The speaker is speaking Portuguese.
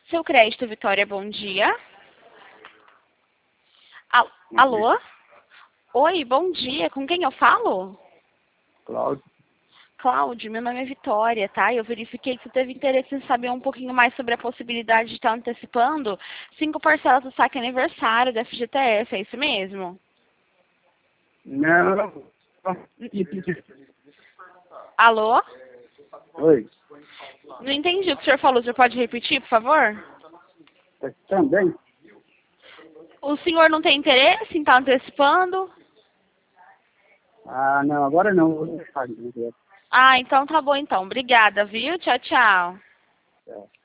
Seu crédito, Vitória, bom dia. Alô? Oi, bom dia. Com quem eu falo? Cláudio. Cláudio, meu nome é Vitória, tá? Eu verifiquei que você teve interesse em saber um pouquinho mais sobre a possibilidade de estar antecipando 5 parcelas do saque aniversário da FGTS, é isso mesmo? Não. Alô? Oi. Não entendi o que o senhor falou. O senhor pode repetir, por favor? Também? O senhor não tem interesse em estar antecipando? Ah, não, agora não. Vou deixar. Ah, então tá bom então. Obrigada, viu? Tchau, tchau. Tchau.